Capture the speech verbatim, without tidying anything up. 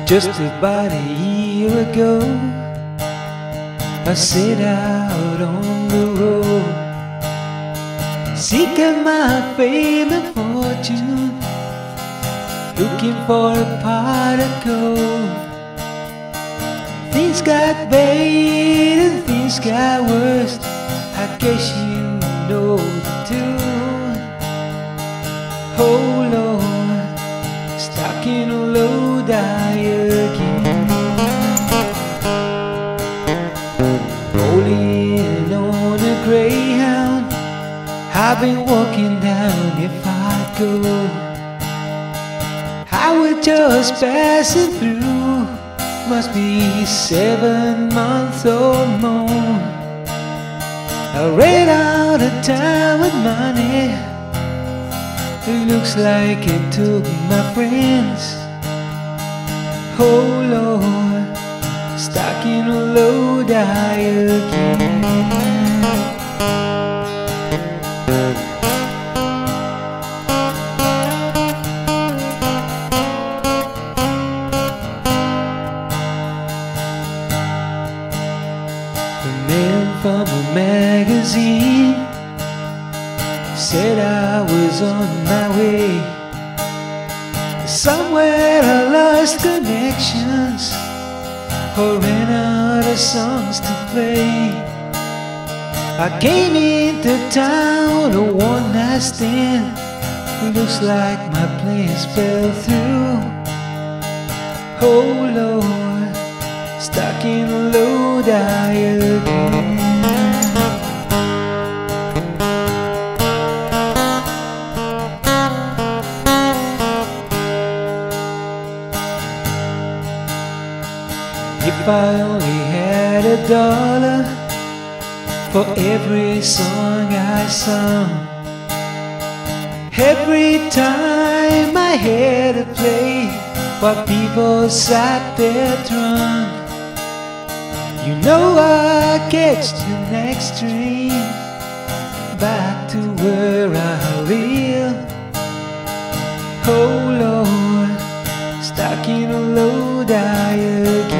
Just about a year ago, I set out on the road, seeking my fame and fortune, looking for a pot of gold. Things got bad and things got worse, I guess you know the tune. Oh Lord, stuck in a low die again, rolling on a Greyhound. I've been walking down if I go, I was just passing through, must be seven months or more. I ran out of time and money, it looks like it took my friends. Oh Lord, stuck in a low die again. The man from a magazine said I was on my way. Somewhere I lost connections or ran out of songs to play. I came into town a one night stand, it looks like my plans fell through. Oh Lord, stuck in a low die again. If I only had a dollar for every song I sung, every time I had to play while people sat there drunk, you know I catch the next train back to where I live. Oh Lord, stuck in a low die again.